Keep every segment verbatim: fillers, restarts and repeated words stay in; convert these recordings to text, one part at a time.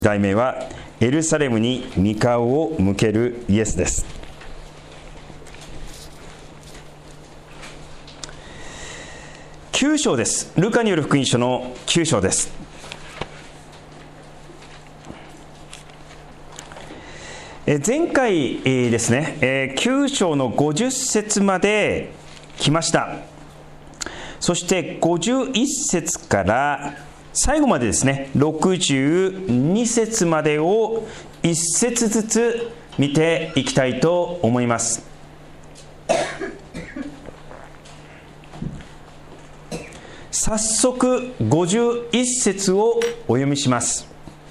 題名はエルサレムに御顔を向けるイエスです。きゅう章です。ルカによる福音書のきゅう章です。え前回、えー、ですね、えー、きゅう章のごじゅっ節まで来ました。そしてごじゅういっ節から最後までですね、ろくじゅうに節までをいっ節ずつ見ていきたいと思います。早速ごじゅういっ節をお読みします。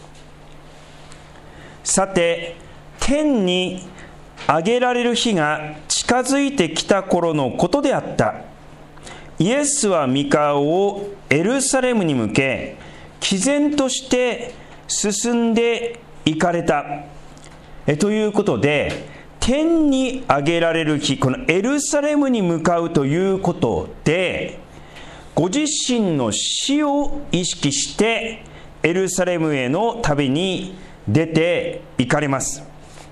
さて、天に上げられる日が近づいてきた頃のことであった。イエスは御顔をエルサレムに向け、毅然として進んで行かれた。えということで、天に上げられる日、このエルサレムに向かうということで、ご自身の死を意識してエルサレムへの旅に出て行かれます。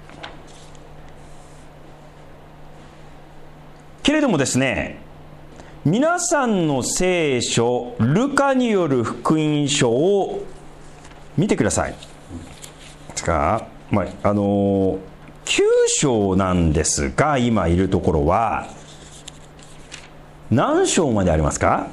けれどもですね、皆さんの聖書ルカによる福音書を見てください。ですか、まあ、あのきゅう章なんですが、今いるところは何章までありますか？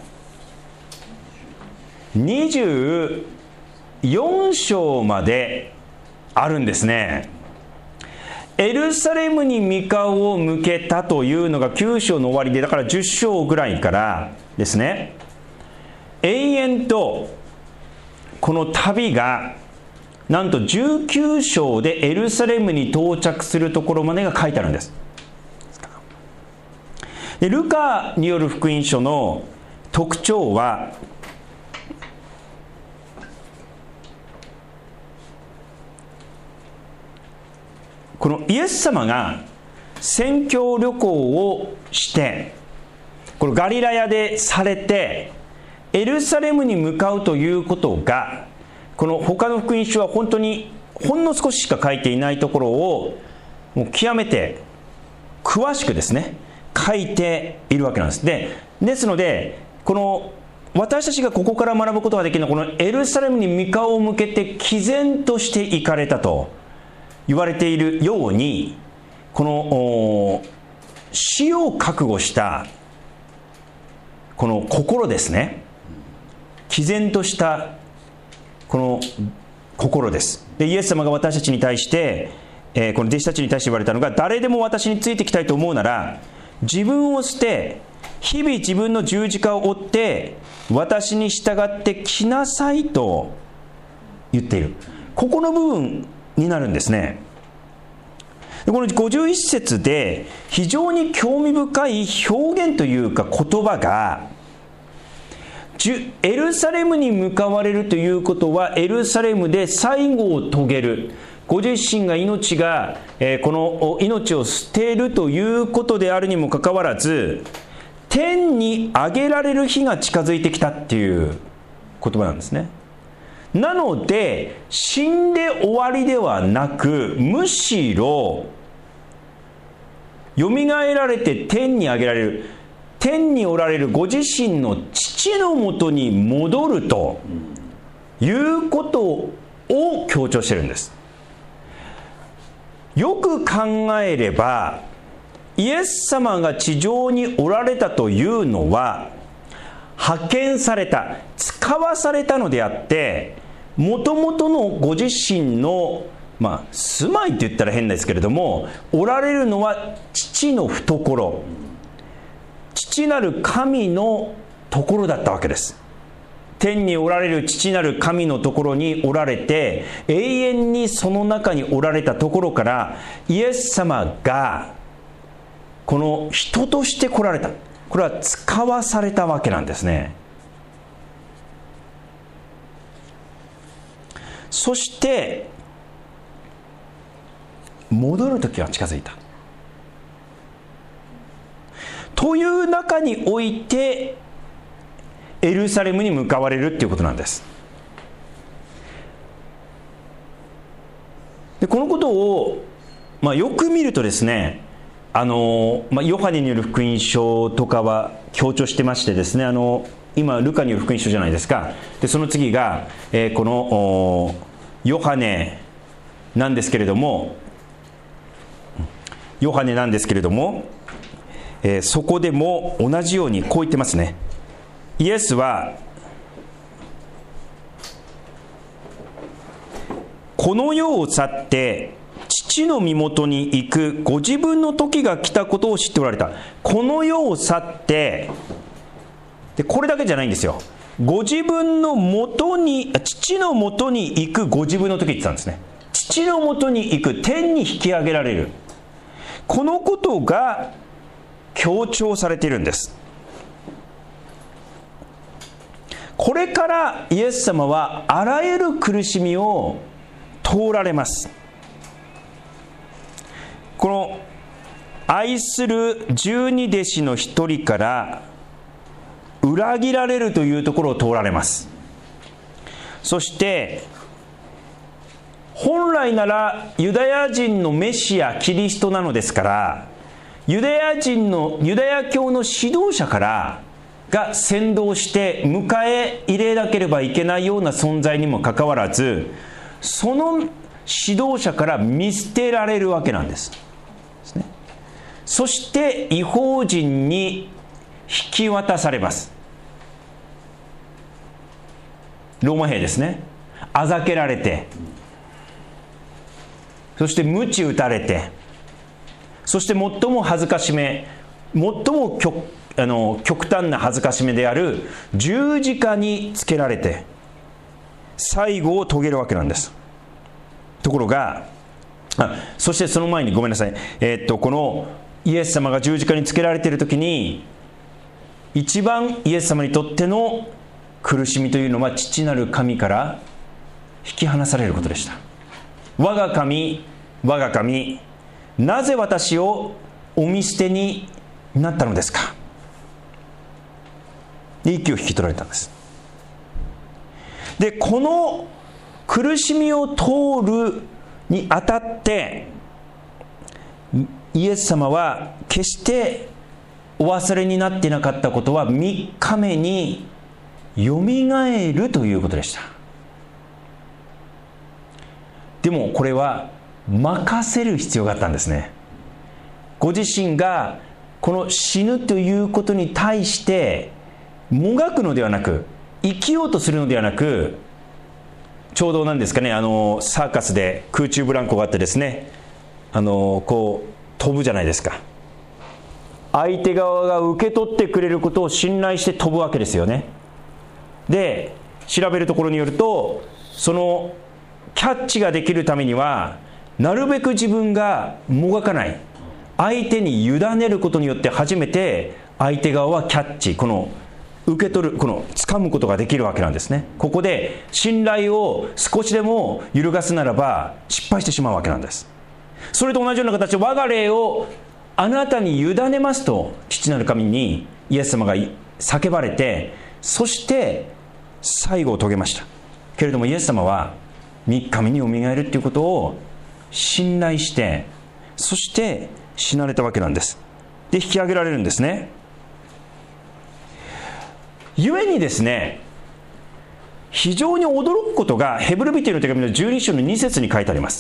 にじゅうよん章まであるんですね。エルサレムに御顔を向けたというのがきゅう章の終わりで、だからじゅっ章ぐらいからですね、延々とこの旅がなんとじゅうきゅう章でエルサレムに到着するところまでが書いてあるんです。でルカによる福音書の特徴は、このイエス様が宣教旅行をして、このガリラヤでされてエルサレムに向かうということが、この他の福音書は本当にほんの少ししか書いていないところをもう極めて詳しくですね書いているわけなんです。でですので、この私たちがここから学ぶことができるのは、このエルサレムに御顔を向けて毅然として行かれたと言われているように、この死を覚悟したこの心ですね、毅然としたこの心です。でイエス様が私たちに対して、えー、この弟子たちに対して言われたのが、誰でも私についてきたいと思うなら自分を捨て、日々自分の十字架を追って私に従ってきなさいと言っている。ここの部分になるんですね。このごじゅういっ節で非常に興味深い表現というか言葉が、エルサレムに向かわれるということは、エルサレムで最後を遂げる、ご自身が命が、えー、この命を捨てるということであるにもかかわらず、天に上げられる日が近づいてきたっていう言葉なんですね。なので死んで終わりではなく、むしろよみがえられて天に上げられる、天におられるご自身の父のもとに戻るということを強調しているんです。よく考えれば、イエス様が地上におられたというのは派遣された、使わされたのであって、もともとのご自身の、まあ、住まいって言ったら変ですけれども、おられるのは父の懐、父なる神のところだったわけです。天におられる父なる神のところにおられて、永遠にその中におられたところから、イエス様がこの人として来られた。これは使わされたわけなんですね。そして戻る時は近づいたという中において、エルサレムに向かわれるということなんです。 でこのことを、まあ、よく見るとですね、あの、まあ、ヨハネによる福音書とかは強調してましてですね、あの今ルカによる福音書じゃないですか。でその次が、えー、このヨハネなんですけれどもヨハネなんですけれども、えー、そこでも同じようにこう言ってますね。イエスはこの世を去って父の身元に行くご自分の時が来たことを知っておられた。この世を去ってでこれだけじゃないんですよ。ご自分の元に父の元に行くご自分の時って言ったんですね。父の元に行く、天に引き上げられる、このことが強調されているんです。これからイエス様はあらゆる苦しみを通られます。この愛する十二弟子の一人から裏切られるというところを通られます。そして本来ならユダヤ人のメシアキリストなのですから、ユダヤ人のユダヤ教の指導者からが先導して迎え入れなければいけないような存在にもかかわらず、その指導者から見捨てられるわけなんです。ですね。そして異邦人に引き渡されます。ローマ兵ですね。あざけられて、そして鞭打たれて、そして最も恥ずかしめ、最も 極, あの極端な恥ずかしめである十字架につけられて最後を遂げるわけなんです。ところが、あそしてその前にごめんなさい、えー、っとこのイエス様が十字架につけられている時に、一番イエス様にとっての苦しみというのは父なる神から引き離されることでした。我が神、我が神、なぜ私をお見捨てになったのですか。で息を引き取られたんです。でこの苦しみを通るにあたってイエス様は決してお忘れになっていなかったことは、みっかめによみがえるということでした。でもこれは任せる必要があったんですね。ご自身がこの死ぬということに対してもがくのではなく、生きようとするのではなく、ちょうどなんですかね、あのサーカスで空中ブランコがあってですね、あのこう飛ぶじゃないですか。相手側が受け取ってくれることを信頼して飛ぶわけですよね。で調べるところによると、そのキャッチができるためにはなるべく自分がもがかない、相手に委ねることによって初めて相手側はキャッチ、この受け取る、この掴むことができるわけなんですね。ここで信頼を少しでも揺るがすならば失敗してしまうわけなんです。それと同じような形で、我が霊をあなたに委ねますと父なる神にイエス様が叫ばれて、そして最後を遂げました。けれどもイエス様はみっかめによみがえるということを信頼して、そして死なれたわけなんです。で引き上げられるんですね。ゆえにですね、非常に驚くことがヘブル人への手紙のじゅうに章のに節に書いてあります。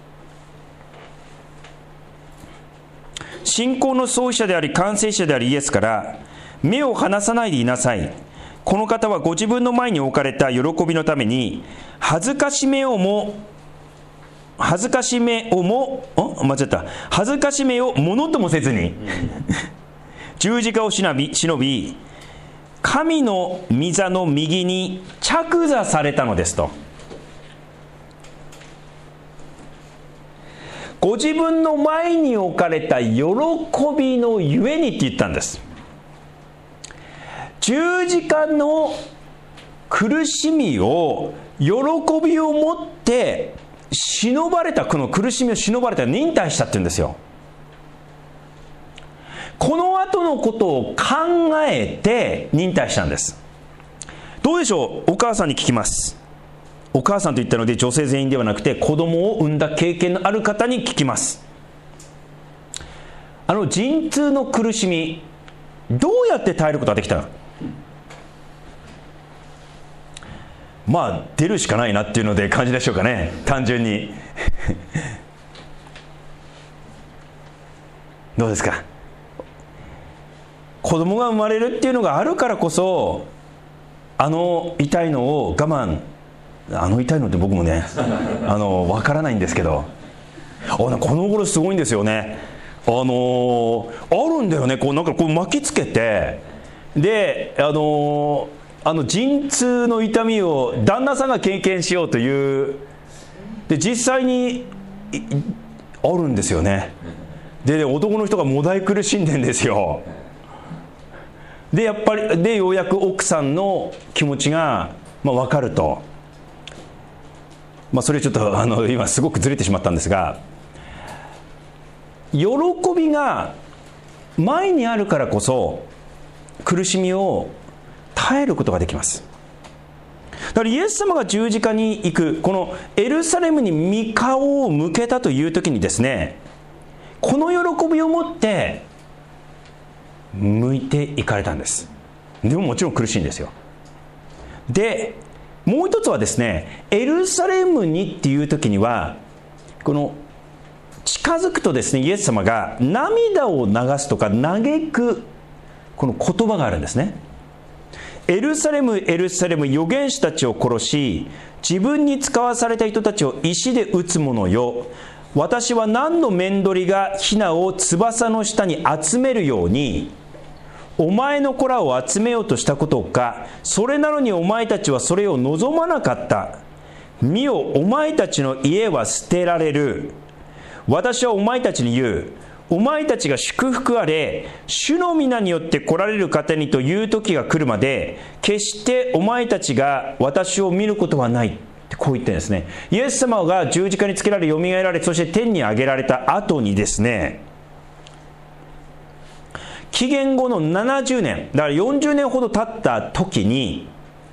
信仰の創始者であり完成者であるイエスから目を離さないでいなさい。この方はご自分の前に置かれた喜びのために恥ずかしめをも恥ずかしめをも間違った恥ずかしめをものともせずに十字架を忍び忍び神の御座の右に着座されたのですと。ご自分の前に置かれた喜びのゆえにって言ったんです。十字架の苦しみを喜びを持って忍ばれた、この苦しみを忍ばれた、忍耐したって言うんですよ。この後のことを考えて忍耐したんです。どうでしょう。お母さんに聞きます。 お母さんと言ったので女性全員ではなくて子供を産んだ経験のある方に聞きます。あの陣痛の苦しみ、どうやって耐えることができたの？まあ出るしかないなっていうので感じでしょうかね、単純にどうですか？子供が生まれるっていうのがあるからこそ、あの痛いのを我慢、あの痛いのって僕もねあの分からないんですけど、あこの頃すごいんですよね。あのー、あるんだよね、こうなんかこう巻きつけて、であのー、あの陣痛の痛みを旦那さんが経験しようという、で実際にあるんですよね。で男の人がもだい苦しんでんですよ。でやっぱりでようやく奥さんの気持ちが、まあ、分かると、まあ、それちょっとあの今すごくずれてしまったんですが、喜びが前にあるからこそ苦しみを耐えることができます。だからイエス様が十字架に行く、このエルサレムに御顔を向けたという時にですね、この喜びを持って向いていかれたんです。でももちろん苦しいんですよ。でもう一つはですね、エルサレムにっていう時には、この近づくとですね、イエス様が涙を流すとか嘆くこの言葉があるんですね。エルサレムエルサレム、預言者たちを殺し自分に使わされた人たちを石で撃つ者よ、私は何の面取りがヒナを翼の下に集めるようにお前の子らを集めようとしたことか。それなのにお前たちはそれを望まなかった。見よ、お前たちの家は捨てられる。私はお前たちに言う。お前たちが祝福あれ、主の皆によって来られる方にという時が来るまで、決してお前たちが私を見ることはないってこう言ってるんですね。イエス様が十字架につけられ、よみがえられ、そして天に上げられた後にですね、紀元後のななじゅうねん、だからよんじゅうねんほど経った時に、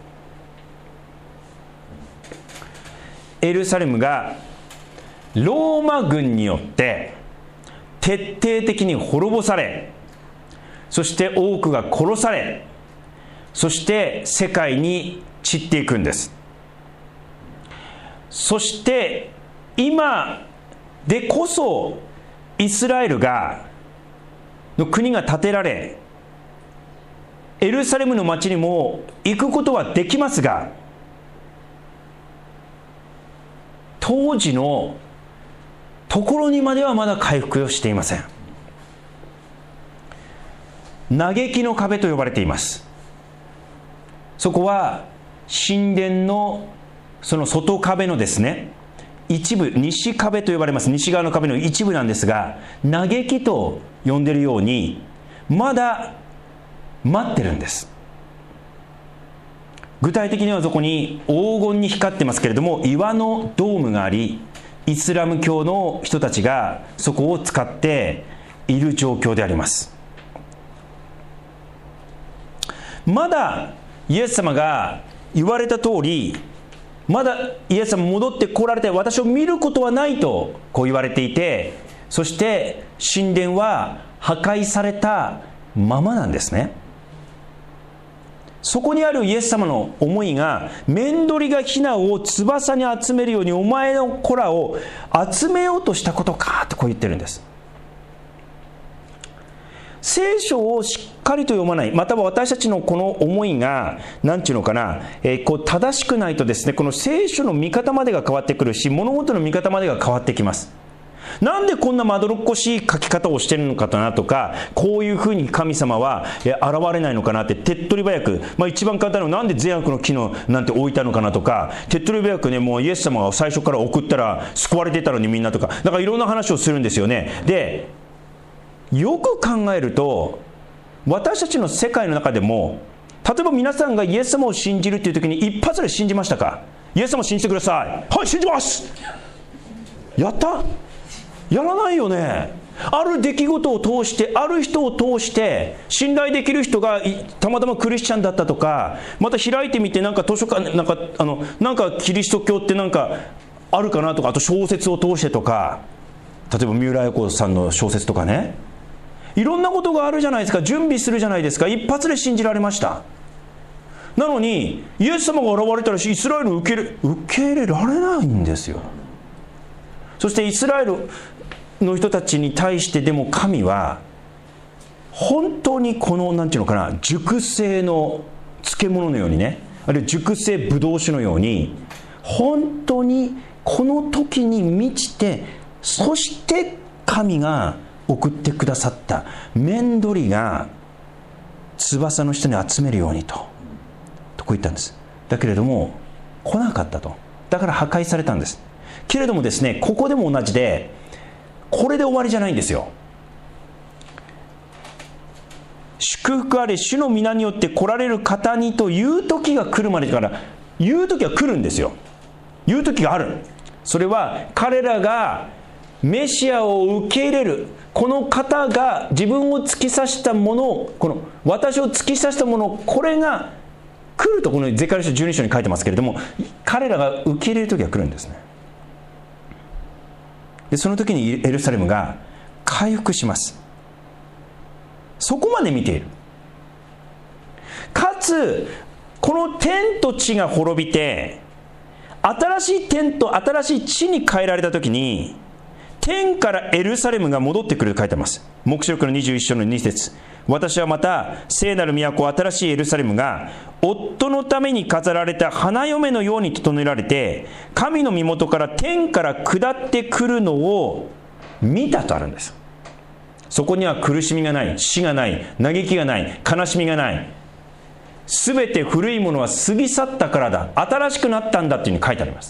エルサレムがローマ軍によって徹底的に滅ぼされ、そして多くが殺され、そして世界に散っていくんです。そして今でこそイスラエルがの国が建てられ、エルサレムの町にも行くことはできますが、当時のところにまではまだ回復をしていません。嘆きの壁と呼ばれています。そこは神殿のその外壁のですね、一部、西壁と呼ばれます。西側の壁の一部なんですが、嘆きと呼んでいるようにまだ待ってるんです。具体的にはそこに黄金に光ってますけれども、岩のドームがあり、イスラム教の人たちがそこを使っている状況であります。まだイエス様が言われた通り、まだイエス様戻って来られて私を見ることはないとこう言われていて、そして神殿は破壊されたままなんですね。そこにあるイエス様の思いが、面取りがヒナを翼に集めるようにお前の子らを集めようとしたことかとこう言ってるんです。聖書をしっかりと読まない、または私たちのこの思いが何ていうのかな、えー、こう正しくないとですね、この聖書の見方までが変わってくるし、物事の見方までが変わってきます。なんでこんなまどろっこしい書き方をしてるのかなとか、こういうふうに神様は現れないのかなって手っ取り早く、まあ、一番簡単なのはなんで善悪の木のなんて置いたのかなとか、手っ取り早くね、もうイエス様が最初から送ったら救われてたのにみんなとか、だからいろんな話をするんですよね。でよく考えると、私たちの世界の中でも、例えば皆さんがイエス様を信じるという時に一発で信じましたか？イエス様を信じてください。はい、信じます。やった？やらないよね。 ある出来事を通して、ある人を通して信頼できる人がたまたまクリスチャンだったとか、また開いてみてなんか図書館なんかあのなんかキリスト教ってなんかあるかなとか、あと小説を通してとか、例えば三浦綾子さんの小説とかね、いろんなことがあるじゃないですか。準備するじゃないですか。一発で信じられました。なのにイエス様が現れたらイスラエルを受け入れ、受け入れられないんですよ。そしてイスラエルの人たちに対してでも神は本当にこのなんていうのかな、熟成の漬物のようにね、あるいは熟成ブドウ酒のように、本当にこの時に満ちて、そして神が送ってくださった面取りが翼の下に集めるようにととこう言ったんです。だけれども来なかったと。だから破壊されたんです。けれどもですね、ここでも同じで、これで終わりじゃないんですよ。祝福あれ主の皆によって来られる方にという時が来るまでだから、言う時は来るんですよ。言う時がある。それは彼らがメシアを受け入れる、この方が自分を突き刺したものを、この私を突き刺したもの、これが来ると、このゼカリヤ書じゅうに章に書いてますけれども、彼らが受け入れる時が来るんですね。でその時にエルサレムが回復します。そこまで見ている。かつこの天と地が滅びて、新しい天と新しい地に変えられた時に、天からエルサレムが戻ってくると書いてます。黙示録のにじゅういっ章のに節、私はまた聖なる都、新しいエルサレムが夫のために飾られた花嫁のように整えられて、神の身元から天から下ってくるのを見たとあるんです。そこには苦しみがない、死がない、嘆きがない、悲しみがない、すべて古いものは過ぎ去ったからだ、新しくなったんだというふうに書いてあります。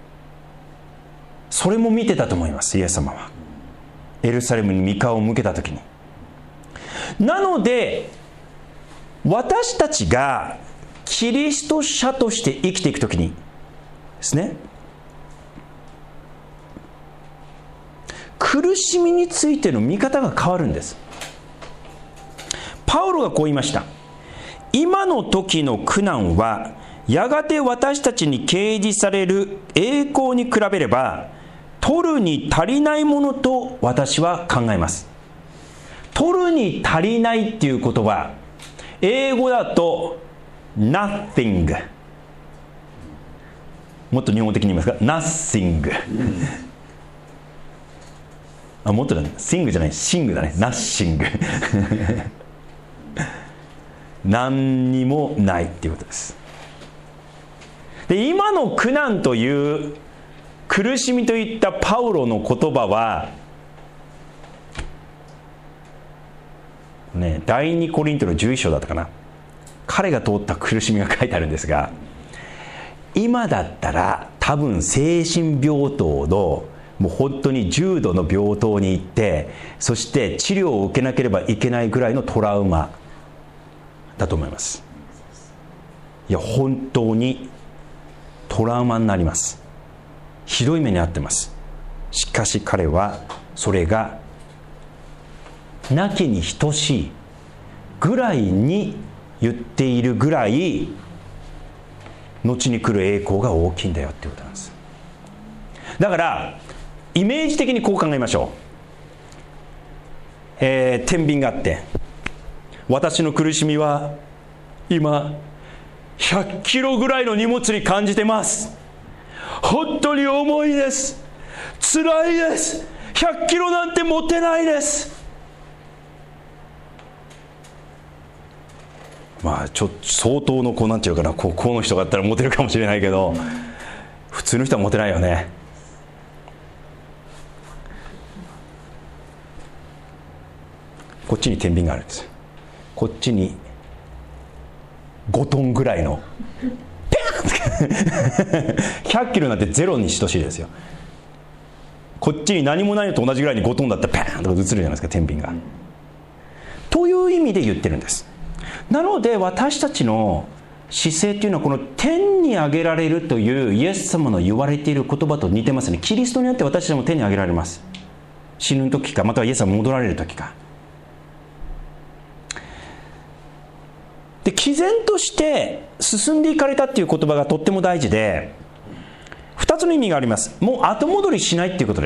それも見てたと思います、イエス様は。エルサレムに御顔を向けたときに。なので私たちがキリスト者として生きていくときにですね、苦しみについての見方が変わるんです。パウロがこう言いました。今の時の苦難はやがて私たちに掲示される栄光に比べれば取るに足りないものと私は考えます。取るに足りないっていう言葉、英語だと nothing、 もっと日本的に言いますか nothing、 あ、もっとだね、sing じゃない、sing だね、nothing 何にもないっていうことです。で、今の苦難という苦しみといったパウロの言葉はね、第二コリントのじゅういっ章だったかな、彼が通った苦しみが書いてあるんですが、今だったら多分精神病棟のもう本当に重度の病棟に行って、そして治療を受けなければいけないぐらいのトラウマだと思います。いや本当にトラウマになります。ひどい目に遭ってます。しかし彼はそれがなきに等しいぐらいに言っているぐらい、後に来る栄光が大きいんだよっていうことなんです。だからイメージ的にこう考えましょう。えー、天秤があって、私の苦しみは今ひゃっキロぐらいの荷物に感じてます。本当に重いです、辛いです、ひゃっキロなんて持てないです。まあちょっと相当のこうなんていうかな、こうこの人があったら持てるかもしれないけど、普通の人は持てないよね。こっちに天秤があるんです。こっちにごトンぐらいのペーンひゃっキロなんてゼロに等しいですよ。こっちに何もないのと同じぐらいにごトンだったらペーンとか映るじゃないですか、天秤が。という意味で言ってるんです。なので私たちの姿勢というのは、この天に上げられるというイエス様の言われている言葉と似てますね。キリストによって私たちも天に上げられます。 死ぬ時か、またはイエス様戻られる時か。で、毅然として進んでいかれたっていう言葉がとっても大事で、ふたつの意味があります。もう後戻りしないっていうことです。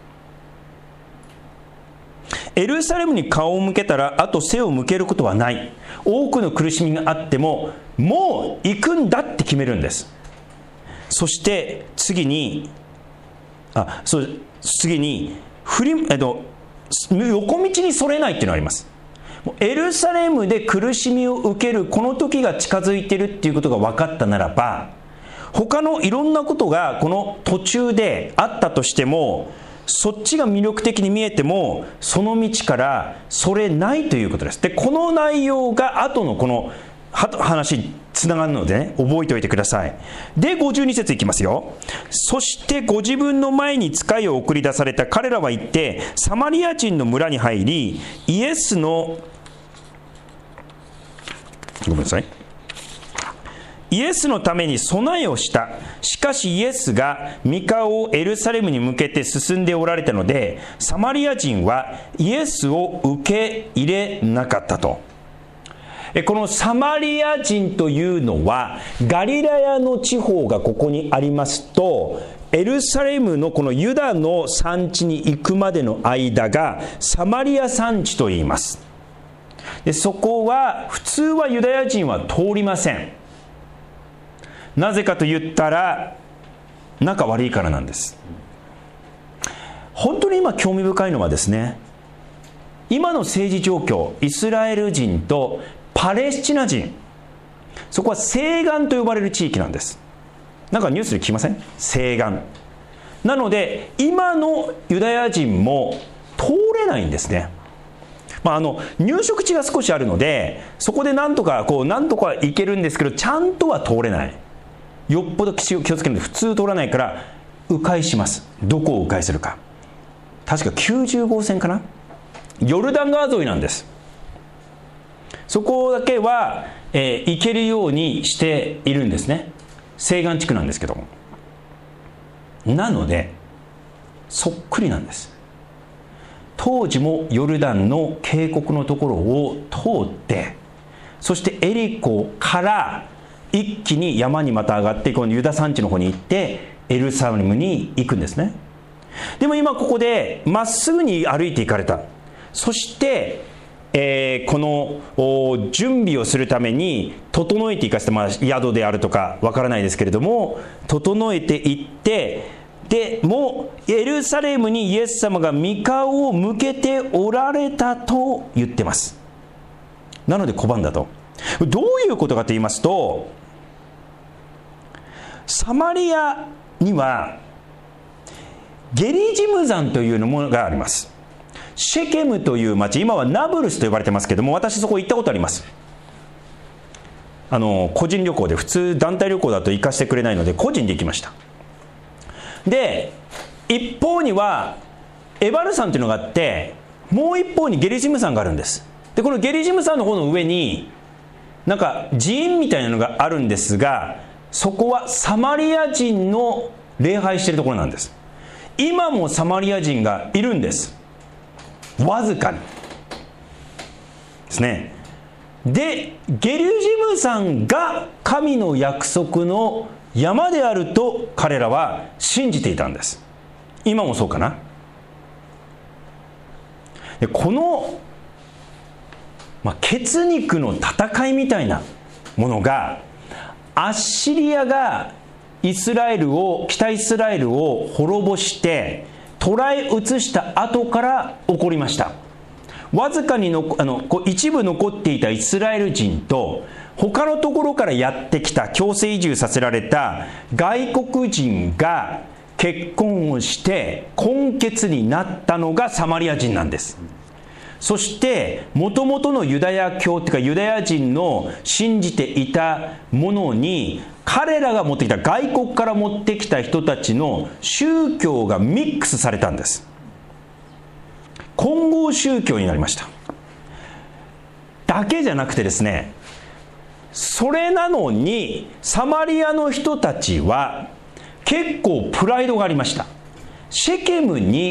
エルサレムに顔を向けたらあと背を向けることはない。多くの苦しみがあってももう行くんだって決めるんです。そして次にあそう次に振り、えっと、横道にそれないっていうのがあります。エルサレムで苦しみを受けるこの時が近づいているっていうことが分かったならば、他のいろんなことがこの途中であったとしても、そっちが魅力的に見えてもその道からそれないということです。で、この内容が後のこの話につながるのでね、覚えておいてください。で、ごじゅうに節いきますよ。そしてご自分の前に使いを送り出された彼らは行ってサマリア人の村に入り、イエスのごめんなさいイエスのために備えをした。しかしイエスが御顔をエルサレムに向けて進んでおられたので、サマリア人はイエスを受け入れなかったと。このサマリア人というのはガリラヤの地方がここにありますと、エルサレムのこのユダの産地に行くまでの間がサマリア産地と言います。で、そこは普通はユダヤ人は通りません。なぜかと言ったら仲悪いからなんです。本当に今興味深いのはですね、今の政治状況、イスラエル人とパレスチナ人、そこは西岸と呼ばれる地域なんです。なんかニュースで聞きません？西岸なので今のユダヤ人も通れないんですね。まあ、あの入植地が少しあるのでそこでなんとかこうなんとか行けるんですけど、ちゃんとは通れない。よっぽど気をつけるので普通通らないから迂回します。どこを迂回するか、確かきゅうじゅうごうせんかな、ヨルダン川沿いなんです。そこだけは、えー、行けるようにしているんですね。西岸地区なんですけども、なのでそっくりなんです。当時もヨルダンの渓谷のところを通って、そしてエリコから一気に山にまた上がって、このユダ山地の方に行ってエルサレムに行くんですね。でも今ここでまっすぐに歩いて行かれた。そして、えー、この準備をするために整えていかせて、まあ、宿であるとかわからないですけれども整えていって、でもうエルサレムにイエス様が御顔を向けておられたと言ってます。なので拒んだと。どういうことかと言いますと、サマリアにはゲリジム山というものがあります。シェケムという町、今はナブルスと呼ばれてますけども、私そこ行ったことあります。あの個人旅行で、普通団体旅行だと行かせてくれないので個人で行きました。で、一方にはエバル山というのがあって、もう一方にゲリジム山があるんです。で、このゲリジム山の方の上になんか寺院みたいなのがあるんですが、そこはサマリア人の礼拝しているところなんです。今もサマリア人がいるんです。わずかにですね。で、ゲリジム山が神の約束の山であると彼らは信じていたんです。今もそうかな。で、この、まあ、血肉の戦いみたいなものが、アッシリアがイスラエルを北イスラエルを滅ぼして捕らえ移した後から起こりました。わずかにのあのこう一部残っていたイスラエル人と他のところからやってきた、強制移住させられた外国人が結婚をして根血になったのがサマリア人なんです。そして元々のユダヤ教というかユダヤ人の信じていたものに、彼らが持ってきた、外国から持ってきた人たちの宗教がミックスされたんです。混合宗教になりました。だけじゃなくてですね、それなのにサマリアの人たちは結構プライドがありました。シェケムに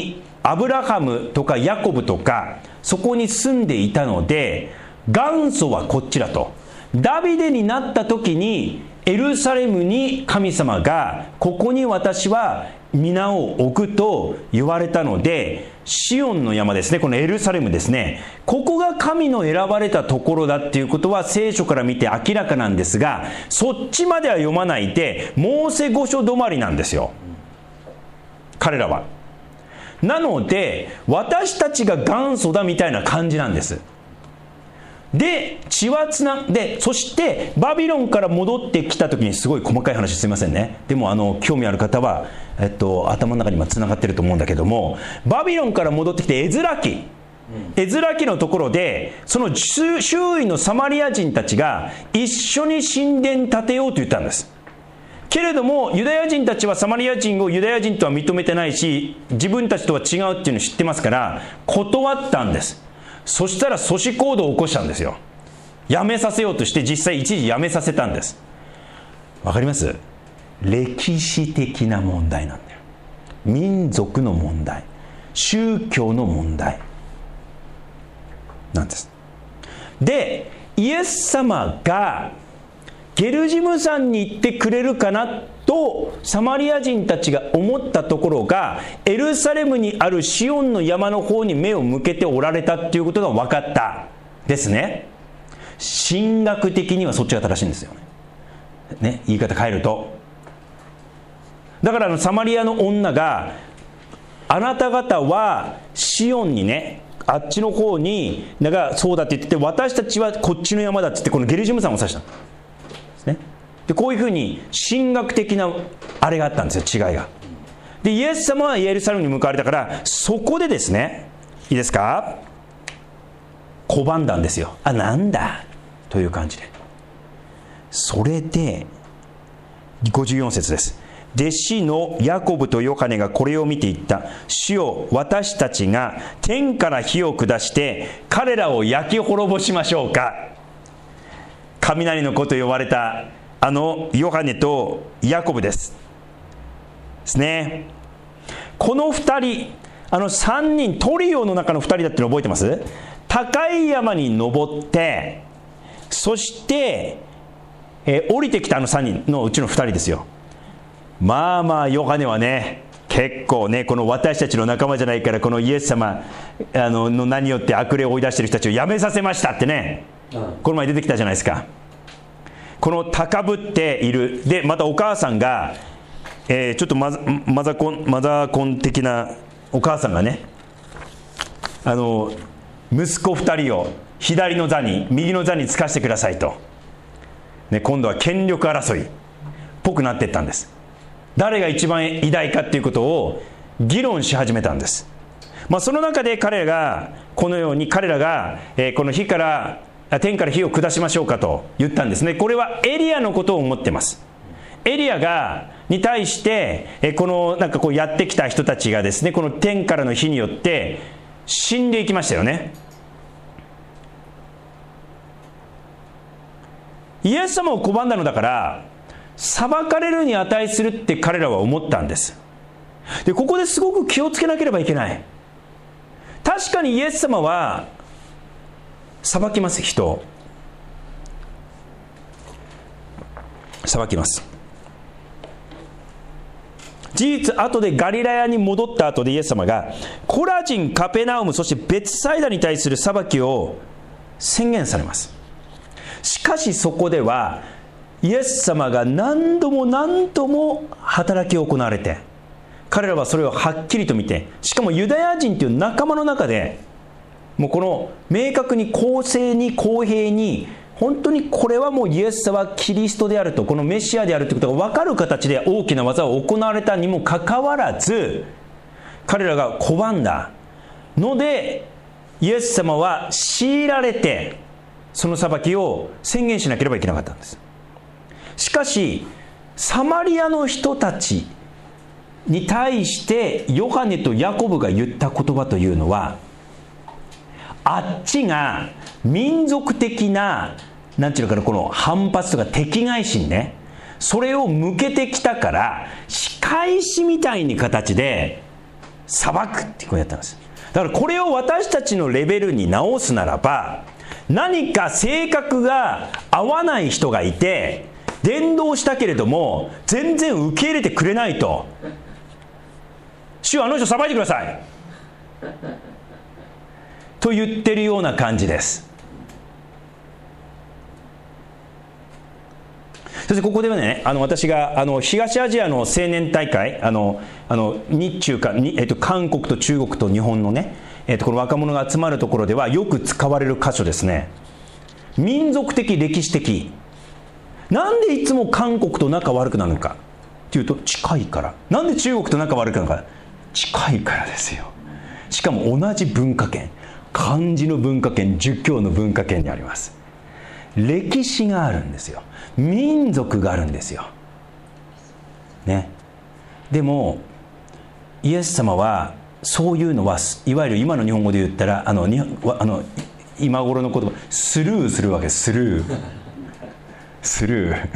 アブラハムとかヤコブとかそこに住んでいたので、元祖はこっちだと。ダビデになった時にエルサレムに神様がここに私は皆を置くと言われたので、シオンの山ですね、このエルサレムですね、ここが神の選ばれたところだっていうことは聖書から見て明らかなんですが、そっちまでは読まないでモーセ五書止まりなんですよ、彼らは。なので私たちが元祖だみたいな感じなんです。で血はつなで、そしてバビロンから戻ってきた時に、すごい細かい話すいませんね、でもあの興味ある方は、えっと、頭の中に今つながってると思うんだけども、バビロンから戻ってきてエズラ記、エズラ記のところでその周囲のサマリア人たちが一緒に神殿建てようと言ったんです。けれどもユダヤ人たちはサマリア人をユダヤ人とは認めてないし、自分たちとは違うっていうのを知ってますから断ったんです。そしたら阻止行動を起こしたんですよ。やめさせようとして実際一時やめさせたんです。わかります？歴史的な問題なんだよ。民族の問題、宗教の問題なんです。でイエス様がゲルジム山に行ってくれるかなとサマリア人たちが思ったところが、エルサレムにあるシオンの山の方に目を向けておられたっていうことが分かったですね。神学的にはそっちが正しいんですよね。ね、言い方変えると、だからあのサマリアの女が、あなた方はシオンにね、あっちの方にだからそうだって言ってて、私たちはこっちの山だって言って、このゲルジム山を指したんですね。でこういうふうに神学的なあれがあったんですよ、違いが。でイエス様はエルサレムに向かわれたから、そこでですね、いいですか、拒んだんですよ。あ、なんだという感じで。それでごじゅうよん節です。弟子のヤコブとヨハネがこれを見て言った。主よ、私たちが天から火を下して彼らを焼き滅ぼしましょうか。雷の子と呼ばれたあのヨハネとヤコブですですね。このふたり、あのさんにん、トリオの中のふたりだっての覚えてます？高い山に登って、そして、えー、降りてきたあのさんにんのうちのふたりですよ。まあまあヨハネはね、結構ね、この私たちの仲間じゃないから、このイエス様あのの名によって悪霊を追い出している人たちをやめさせましたってね、うん、この前出てきたじゃないですか。この高ぶっている。でまたお母さんが、えー、ちょっとマザ、マザコンマザコン的なお母さんがね、あの息子ふたりを左の座に右の座につかせてくださいと、ね、今度は権力争いっぽくなっていったんです。誰が一番偉大かっていうことを議論し始めたんです。まあ、その中で彼らがこのように彼らが、えー、この火から天から火を下しましょうかと言ったんですね。これはエリアのことを思ってます。エリアがに対してえこのなんかこうやってきた人たちがですね、この天からの火によって死んでいきましたよね。イエス様を拒んだのだから裁かれるに値するって彼らは思ったんです。でここですごく気をつけなければいけない。確かにイエス様は裁きます。人を裁きます。事実、後でガリラヤに戻った後でイエス様がコラジン、カペナウム、そしてベツサイダに対する裁きを宣言されます。しかしそこではイエス様が何度も何度も働きを行われて、彼らはそれをはっきりと見て、しかもユダヤ人という仲間の中でもうこの明確に公正に公平に、本当にこれはもうイエス様はキリストであると、このメシアであるということが分かる形で大きな技を行われたにもかかわらず、彼らが拒んだのでイエス様は強いられてその裁きを宣言しなければいけなかったんです。しかしサマリアの人たちに対してヨハネとヤコブが言った言葉というのは、あっちが民族的ななんていうのかな、この反発とか敵外心ね、それを向けてきたから仕返しみたいに形で裁くってこうやったんです。だからこれを私たちのレベルに直すならば、何か性格が合わない人がいて伝道したけれども全然受け入れてくれないと、主はあの人裁いてくださいと言ってるような感じです。そしてここではね、あの私があの東アジアの青年大会、あのあの日中かに、えっと、韓国と中国と日本のね、えっと、この若者が集まるところではよく使われる箇所ですね。民族的歴史的。なんでいつも韓国と仲悪くなるのかっていうと、近いから。なんで中国と仲悪くなるのか、近いからですよ。しかも同じ文化圏、漢字の文化圏、儒教の文化圏にあります。歴史があるんですよ。民族があるんですよ、ね、でもイエス様はそういうのはいわゆる今の日本語で言ったらあのにあの今頃の言葉スルーするわけです。スルースルー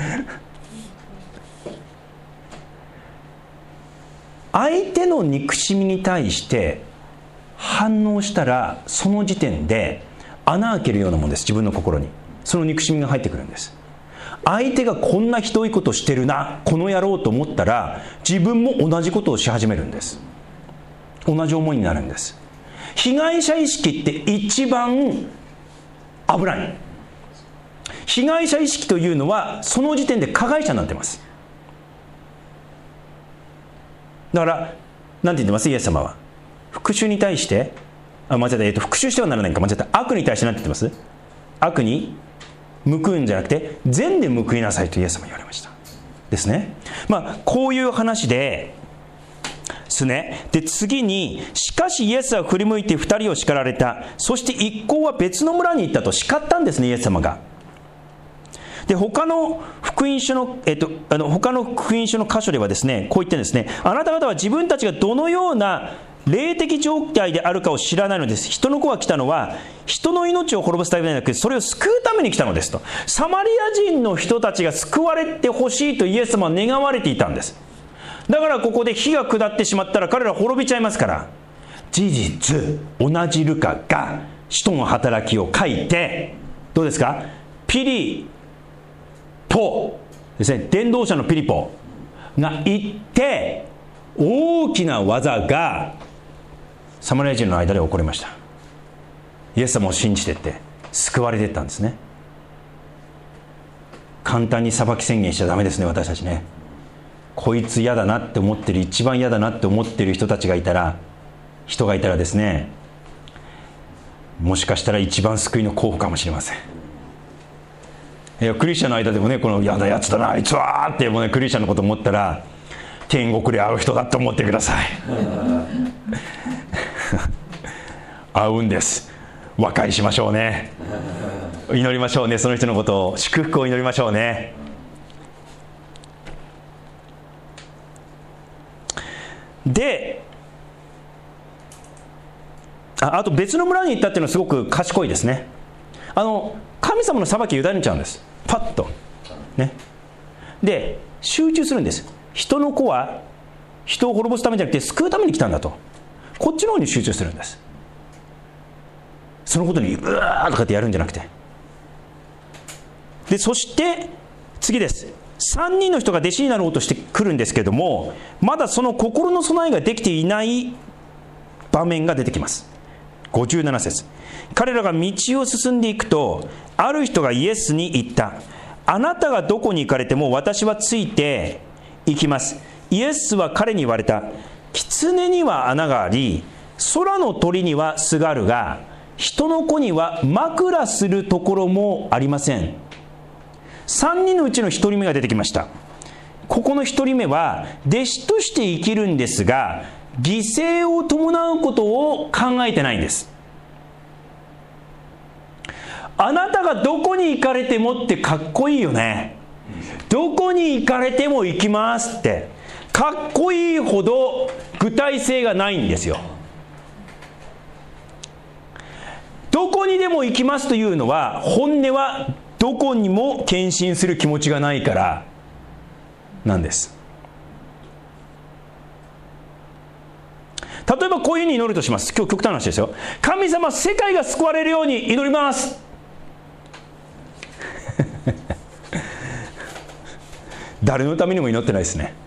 相手の憎しみに対して反応したらその時点で穴開けるようなもんです。自分の心にその憎しみが入ってくるんです。相手がこんなひどいことしてるな、この野郎と思ったら自分も同じことをし始めるんです。同じ思いになるんです。被害者意識って一番危ない。被害者意識というのはその時点で加害者になってます。だから何て言ってますイエス様は、復讐に対してあ間違えた、えっと、復讐してはならないか、間違えた、悪に対して何て言ってます？悪に報うんじゃなくて善で報いなさいとイエス様言われましたですね。まあこういう話でですね。で次に、しかしイエスは振り向いて二人を叱られた。そして一行は別の村に行ったと叱ったんですね、イエス様が。で他の福音書の、えっと、あの他の福音書の箇所ではですね、こう言ってるんですね。あなた方は自分たちがどのような霊的状態であるかを知らないのです。人の子が来たのは人の命を滅ぼすためではなく、それを救うために来たのですと。サマリア人の人たちが救われてほしいとイエス様は願われていたんです。だからここで火が下ってしまったら彼らは滅びちゃいますから、事実同じルカが使徒の働きを書いて、どうですか、ピリポですね、伝道者のピリポが行って大きな技がサマリア人の間で起こりました。イエス様を信じてって救われていったんですね。簡単に裁き宣言しちゃダメですね、私たちね。こいつ嫌だなって思ってる、一番嫌だなって思ってる人たちがいたら人がいたらですね、もしかしたら一番救いの候補かもしれません。いやクリスチャンの間でもね、この嫌なやつだなあいつはってもう、ね、クリスチャンのこと思ったら天国で会う人だと思ってください会うんです。和解しましょうね。祈りましょうね。その人のことを、祝福を祈りましょうね。で あ, あと別の村に行ったっていうのはすごく賢いですね。あの神様の裁きを委ねちゃうんです。パッとね。で集中するんです。人の子は人を滅ぼすためじゃなくて救うために来たんだと、こっちの方に集中するんです。そのことにうわーとかってやるんじゃなくて。でそして次です。さんにんの人が弟子になろうとしてくるんですけれども、まだその心の備えができていない場面が出てきます。ごじゅうなな節、彼らが道を進んでいくと、ある人がイエスに言った。あなたがどこに行かれても私はついて行きます。イエスは彼に言われた。狐には穴があり、空の鳥には巣があるが、人の子には枕するところもありません。さんにんのうちのひとりめが出てきました。ここのひとりめは弟子として生きるんですが、犠牲を伴うことを考えてないんです。あなたがどこに行かれてもってかっこいいよね。どこに行かれても行きますってかっこいいほど具体性がないんですよ。どこにでも行きますというのは、本音はどこにも献身する気持ちがないからなんです。 例えばこういうふうに祈るとします。今日極端な話ですよ。神様、世界が救われるように祈ります誰のためにも祈ってないですね。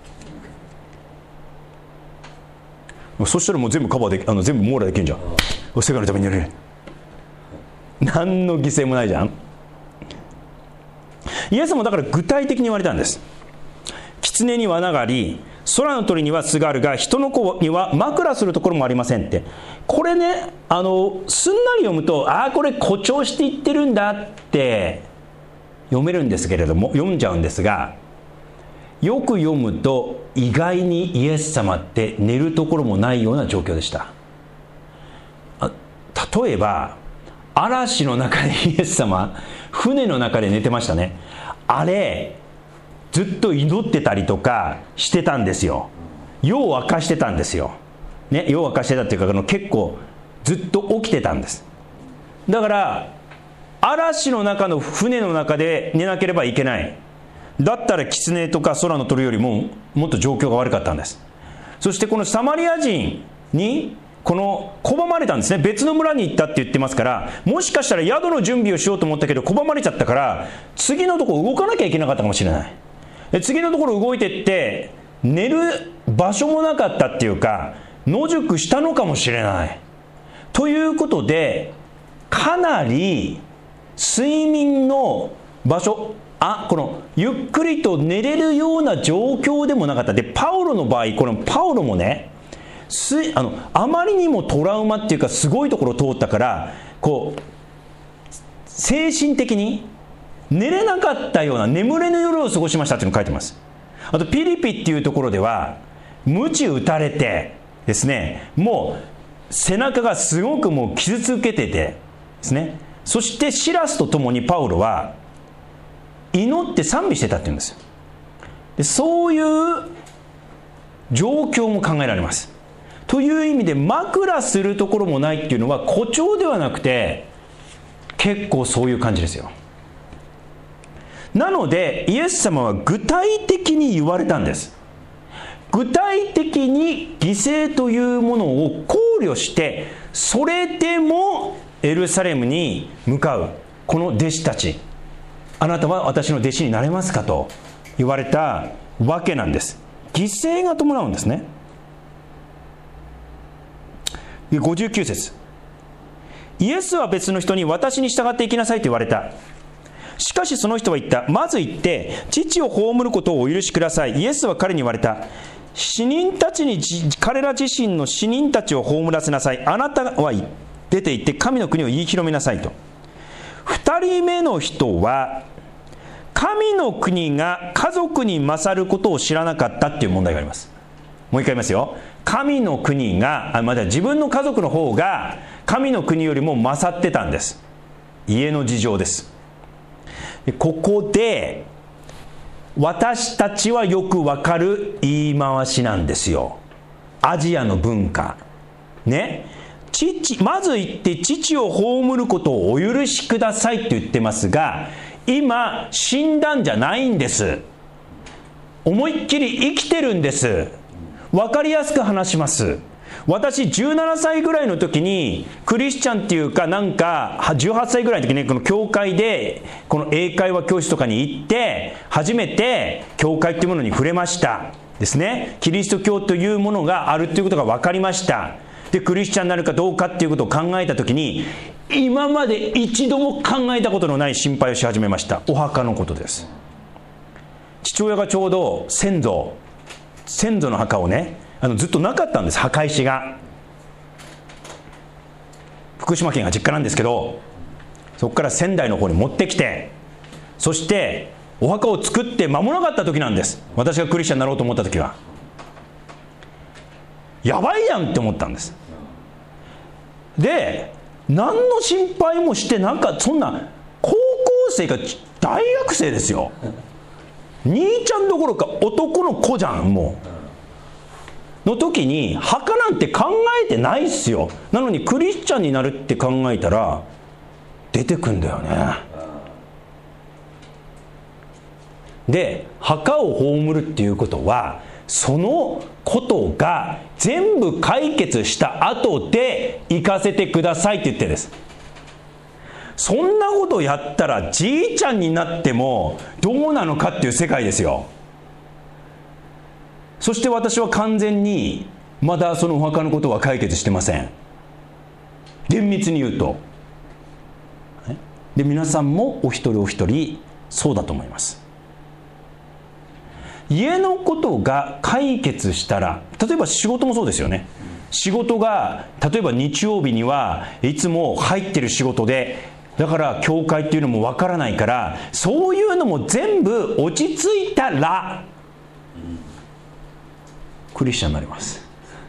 そしたらもう全部カバーで、あの全部網羅できるんじゃん。世界のために祈れる。何の犠牲もないじゃん。イエスもだから具体的に言われたんです。狐には穴があり、空の鳥には巣があるが、人の子には枕するところもありませんって。これね、あのすんなり読むと、ああこれ誇張して言ってるんだって読めるんですけれども、読んじゃうんですが、よく読むと意外にイエス様って寝るところもないような状況でした。あ、例えば嵐の中でイエス様、船の中で寝てましたね。あれずっと祈ってたりとかしてたんですよ。夜を明かしてたんですよ、ね、夜を明かしてたっていうか、あの結構ずっと起きてたんです。だから嵐の中の船の中で寝なければいけない。だったら狐とか空の鳥よりももっと状況が悪かったんです。そしてこのサマリア人にこの拒まれたんですね。別の村に行ったって言ってますから、もしかしたら宿の準備をしようと思ったけど拒まれちゃったから、次のところ動かなきゃいけなかったかもしれない。で次のところ動いてって寝る場所もなかったっていうか、野宿したのかもしれないということで、かなり睡眠の場所、あこのゆっくりと寝れるような状況でもなかった。でパウロの場合、このパウロもね、すあのあまりにもトラウマっていうかすごいところを通ったから、こう精神的に寝れなかったような眠れぬ夜を過ごしましたっていうのを書いてます。あとピリピっていうところでは鞭打たれてですね、もう背中がすごくもう傷つけててですね、そしてシラスとともにパウロは祈って賛美してたっていうんですよ。でそういう状況も考えられます。という意味で枕するところもないっていうのは誇張ではなくて、結構そういう感じですよ。なのでイエス様は具体的に言われたんです。具体的に犠牲というものを考慮して、それでもエルサレムに向かうこの弟子たち、あなたは私の弟子になれますかと言われたわけなんです。犠牲が伴うんですね。ごじゅうきゅう節、イエスは別の人に私に従って行きなさいと言われた。しかしその人は言った。まず行って父を葬ることをお許しください。イエスは彼に言われた。死人たちに彼ら自身の死人たちを葬らせなさい。あなたは出て行って神の国を言い広めなさいと。二人目の人は神の国が家族に勝ることを知らなかったっていう問題があります。もう一回言いますよ。神の国が、あまだ自分の家族の方が神の国よりも勝ってたんです。家の事情です。ここで私たちはよくわかる言い回しなんですよ。アジアの文化ね。父まず言って父を葬ることをお許しくださいって言ってますが、今死んだんじゃないんです。思いっきり生きてるんです。わかりやすく話します。私じゅうななさいぐらいの時にクリスチャンっていうか、なんかじゅうはっさいぐらいの時にこの教会でこの英会話教室とかに行って初めて教会っていうものに触れましたですね。キリスト教というものがあるっていうことが分かりました。でクリスチャンになるかどうかっていうことを考えた時に、今まで一度も考えたことのない心配をし始めました。お墓のことです。父親がちょうど先祖先祖の墓をね、あのずっとなかったんです。墓石が福島県が実家なんですけど、そこから仙台の方に持ってきて、そしてお墓を作って間もなかった時なんです。私がクリスチャンになろうと思った時は。やばいやんって思ったんです。で何の心配もして、なんかそんな高校生が大学生ですよ。兄ちゃんどころか男の子じゃんもうの時に墓なんて考えてないっすよ。なのにクリスチャンになるって考えたら出てくんだよね。で墓を葬るっていうことはそのことが全部解決した後で行かせてくださいって言ってるんです。そんなことをやったらじいちゃんになってもどうなのかっていう世界ですよ。そして私は完全にまだそのお墓のことは解決してません。厳密に言うと。で、皆さんもお一人お一人そうだと思います。家のことが解決したら、例えば仕事もそうですよね。仕事が例えば日曜日にはいつも入ってる仕事で、だから教会っていうのもわからないから、そういうのも全部落ち着いたらクリスチャンになります。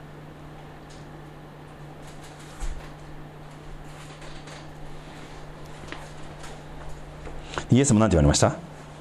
イエスも何て言われました？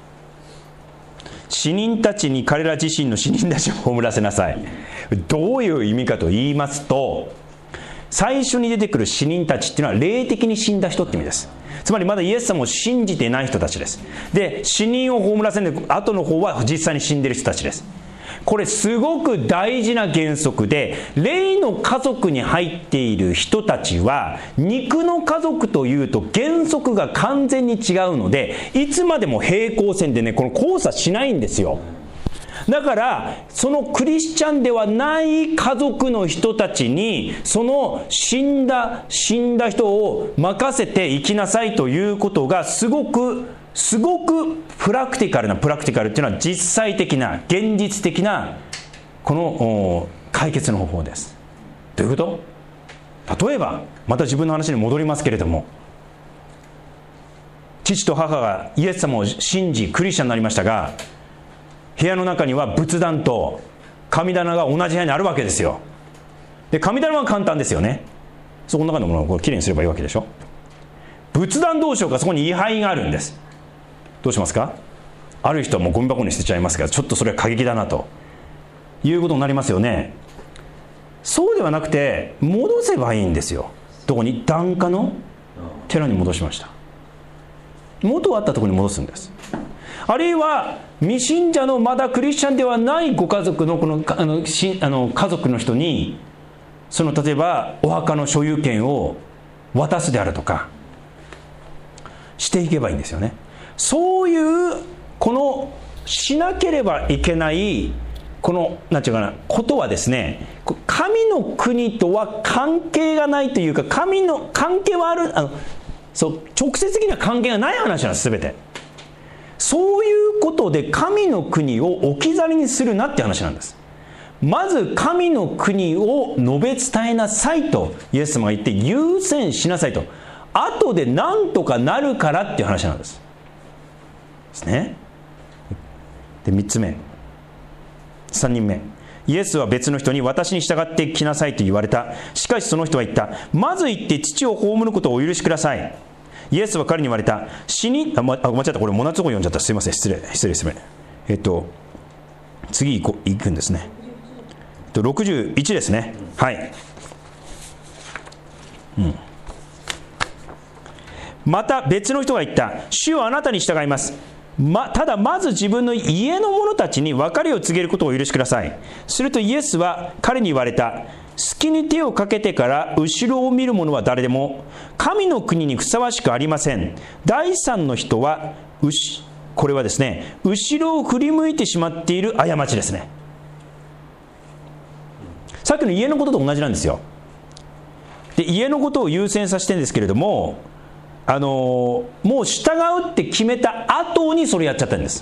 死人たちに彼ら自身の死人たちを葬らせなさい。どういう意味かと言いますと、最初に出てくる死人たちっていうのは霊的に死んだ人って意味です。つまりまだイエス様を信じていない人たちです。で、死人を葬らせる後の方は実際に死んでいる人たちです。これすごく大事な原則で、霊の家族に入っている人たちは肉の家族というと原則が完全に違うので、いつまでも平行線でね、この交差しないんですよ。だからそのクリスチャンではない家族の人たちにその死んだ死んだ人を任せて生きなさいということがすごくすごくプラクティカルなプラクティカルっていうのは実際的な現実的なこの解決の方法です。どういうこと？例えばまた自分の話に戻りますけれども、父と母がイエス様を信じクリスチャンになりましたが、部屋の中には仏壇と神棚が同じ部屋にあるわけですよ。で、神棚は簡単ですよね。そこの中のものをこうきれいにすればいいわけでしょ。仏壇どうしようか、そこに位牌があるんです。どうしますか？ある人はもうゴミ箱に捨てちゃいますから、ちょっとそれは過激だなということになりますよね。そうではなくて戻せばいいんですよ。どこに？檀家の寺に戻しました。元あったところに戻すんです。あるいは未信者のまだクリスチャンではないご家族のこのあのしあの家族の人に、その例えばお墓の所有権を渡すであるとかしていけばいいんですよね。そういうこのしなければいけないこのなんていうかなことはですね、神の国とは関係がないというか、神の関係はある、あのそう直接的な関係がない話なんです。全てそういうことで神の国を置き去りにするなって話なんです。まず神の国を述べ伝えなさいとイエス様が言って、優先しなさいと、後でなんとかなるからっていう話なんですですね。で、みっつめ、さんにんめ、イエスは別の人に私に従ってきなさいと言われた。しかしその人は言った。まず行って父を葬ることをお許しください。イエスは彼に言われた。死にあ、ま、あ間違った、これもなつこ読んじゃった。すいません、失礼失礼失礼えっと次行こ行くんですね。えっとろくじゅういちですね。はい、うん、また別の人が言った。主はあなたに従います。ま、ただまず自分の家の者たちに別れを告げることをお許しください。するとイエスは彼に言われた。隙に手をかけてから後ろを見る者は誰でも神の国にふさわしくありません。第三の人はこれはですね、後ろを振り向いてしまっている過ちですね。さっきの家のことと同じなんですよ。で、家のことを優先させてるんですけれども、あのもう従うって決めた後にそれやっちゃったんです。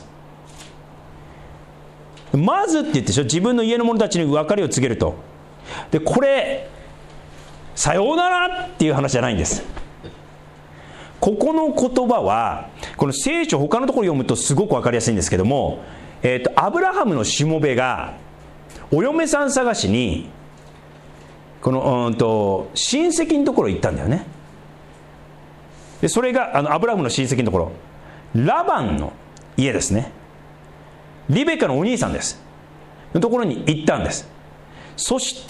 まずって言ってでしょ、自分の家の者たちに別れを告げると。で、これさようならっていう話じゃないんです。ここの言葉はこの聖書他のところ読むとすごく分かりやすいんですけども、えーと、アブラハムのしもべがお嫁さん探しにこのうんと親戚のところ行ったんだよね。で、それがあのアブラハムの親戚のところ、ラバンの家ですね。リベカのお兄さんですのところに行ったんです。そして、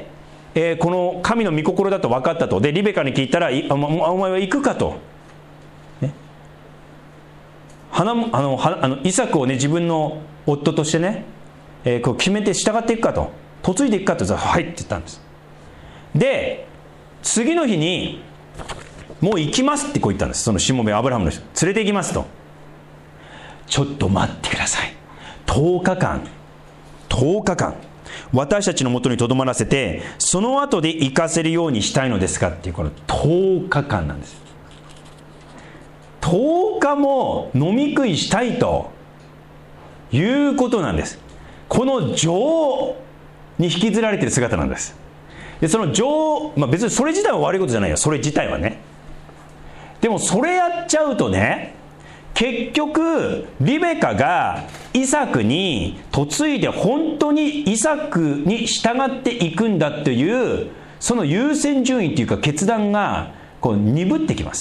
えー、この神の御心だと分かったと。で、リベカに聞いたら、お前は行くかと、ね、花あのあのイサクをね、自分の夫としてね、 えー、こう決めて従っていくかと、嫁いでいくかと、はいって言ったんです。で次の日にもう行きますってこう言ったんです。そのしもべアブラハムの人連れて行きますと。ちょっと待ってください、とおかかんとおかかん私たちのもとにとどまらせて、その後で行かせるようにしたいのですかっていう、このとおかかんなんです。とおかも飲み食いしたいということなんです。この女王に引きずられている姿なんです。でその女王、まあ、別にそれ自体は悪いことじゃないよ、それ自体はね。でもそれやっちゃうとね、結局リベカがイサクに嫁いで本当にイサクに従っていくんだという、その優先順位というか決断がこう鈍ってきます。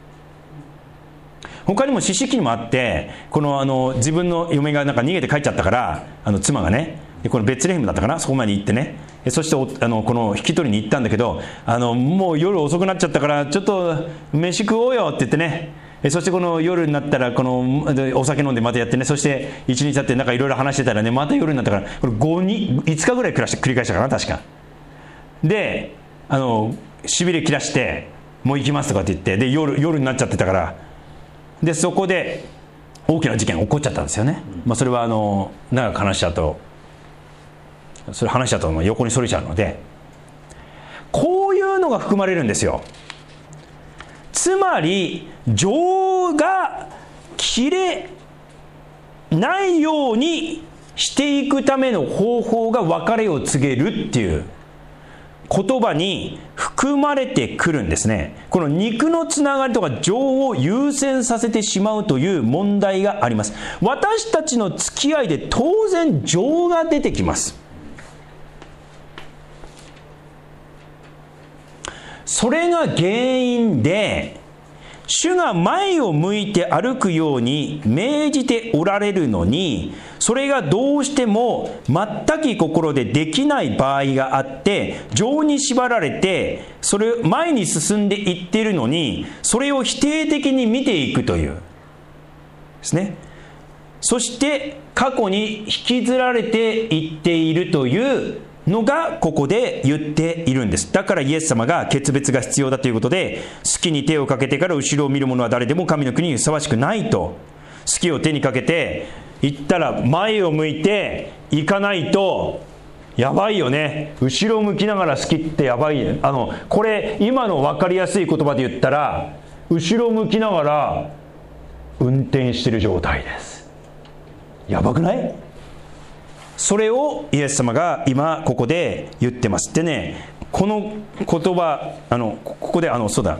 他にも四式にもあって、このあの自分の嫁がなんか逃げて帰っちゃったから、あの妻がね、このベツレヘムだったかな、そこまで行ってね、そしてあのこの引き取りに行ったんだけど、あのもう夜遅くなっちゃったからちょっと飯食おうよって言ってね、そしてこの夜になったらこのお酒飲んでまたやってね、そしていちにち経ってなんかいろいろ話してたらね、また夜になったから、これごにいつかぐらい繰らして繰り返したかな確かで、あのしびれ切らしてもう行きますとかって言って、で 夜, 夜になっちゃってたから、でそこで大きな事件起こっちゃったんですよね。まあ、それはあの長く話しちゃうとそれ話しちゃうと横にそれちゃうので、こういうのが含まれるんですよ。つまり情が切れないようにしていくための方法が別れを告げるっていう言葉に含まれてくるんですね。この肉のつながりとか情を優先させてしまうという問題があります。私たちの付き合いで当然情が出てきます。それが原因で、主が前を向いて歩くように命じておられるのに、それがどうしても全き心でできない場合があって、情に縛られてそれ前に進んでいっているのに、それを否定的に見ていくというですね。そして過去に引きずられていっているというのがここで言っているんです。だからイエス様が決別が必要だということで、好きに手をかけてから後ろを見る者は誰でも神の国にふさわしくないと。好きを手にかけて行ったら前を向いて行かないとやばいよね。後ろを向きながら好きってやばいね。あのこれ今の分かりやすい言葉で言ったら、後ろを向きながら運転してる状態です。やばくない？それをイエス様が今ここで言ってます。でね、この言葉、あのここであのそうだ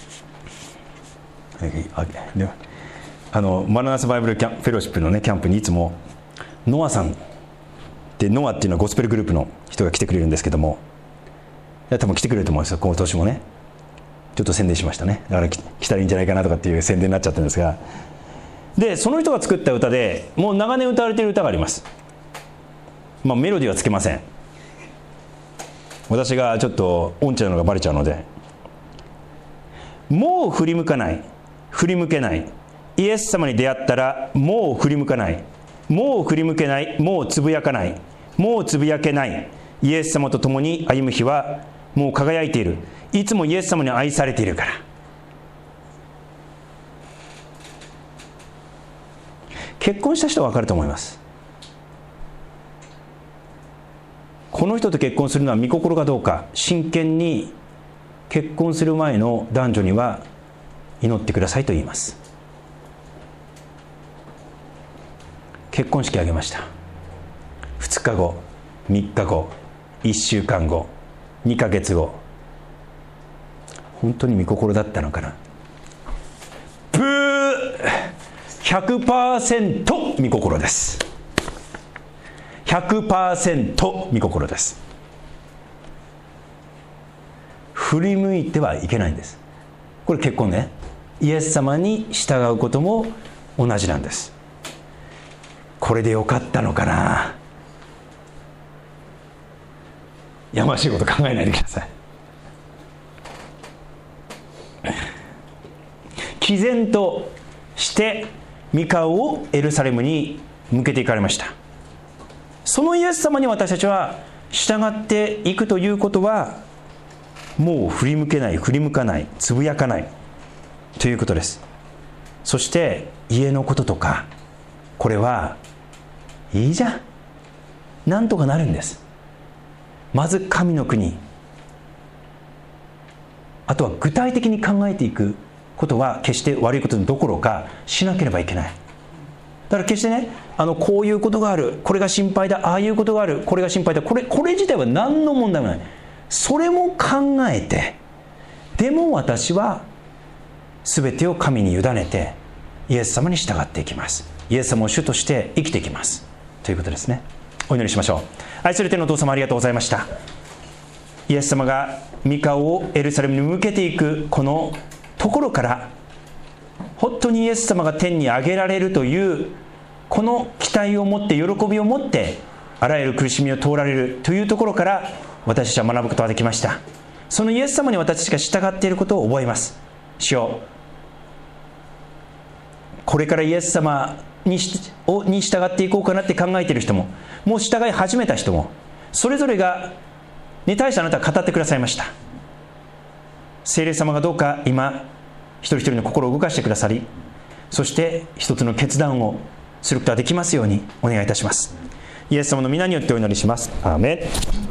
あのマラナスバイブルキャンフェローシップのねキャンプにいつもノアさんで、ノアっていうのはゴスペルグループの人が来てくれるんですけども、いや多分来てくれると思うんですよ。今年もねちょっと宣伝しましたね。だから来たらいいんじゃないかなとかっていう宣伝になっちゃったんですが、でその人が作った歌でもう長年歌われている歌があります。まあ、メロディーはつけません。私がちょっと音痴なのがバレちゃうので、もう振り向かない、振り向けない、イエス様に出会ったらもう振り向かない、もう振り向けない、もうつぶやかない、もうつぶやけない、イエス様と共に歩む日はもう輝いている。いつもイエス様に愛されているから。結婚した人は分かると思います。この人と結婚するのは御心かどうか、真剣に結婚する前の男女には祈ってくださいと言います。結婚式を挙げました。ふつかご、みっかご、いっしゅうかんご、にかげつご、本当に御心だったのかな。ブー ひゃくパーセント 御心です。ひゃくパーセント 御心です。振り向いてはいけないんです。これ結婚ね。イエス様に従うことも同じなんです。これでよかったのかな。やましいこと考えないでください。毅然として御顔をエルサレムに向けていかれました。 そのイエス様に私たちは従っていくということは、もう振り向けない、振り向かない、つぶやかないということです。そして家のこととか、これはいいじゃん、なんとかなるんです。まず神の国、あとは具体的に考えていくことは決して悪いことどころかしなければいけない。だから決してね、あのこういうことがある、これが心配だ、ああいうことがある、これが心配だ、これこれ自体は何の問題もない。それも考えて、でも私は全てを神に委ねてイエス様に従っていきます。イエス様を主として生きていきますということですね。お祈りしましょう。愛する天のお父様、ありがとうございました。イエス様が御顔をエルサレムに向けていくこのところから、本当にイエス様が天に上げられるというこの期待を持って、喜びを持ってあらゆる苦しみを通られるというところから私たちは学ぶことができました。そのイエス様に私たちが従っていることを覚えます。主よ、これからイエス様にに従っていこうかなって考えている人も、もう従い始めた人も、それぞれがに対してあなたは語ってくださいました。聖霊様がどうか今一人一人の心を動かしてくださり、そして一つの決断をすることができますようにお願いいたします。イエス様の皆によってお祈りします。アーメン。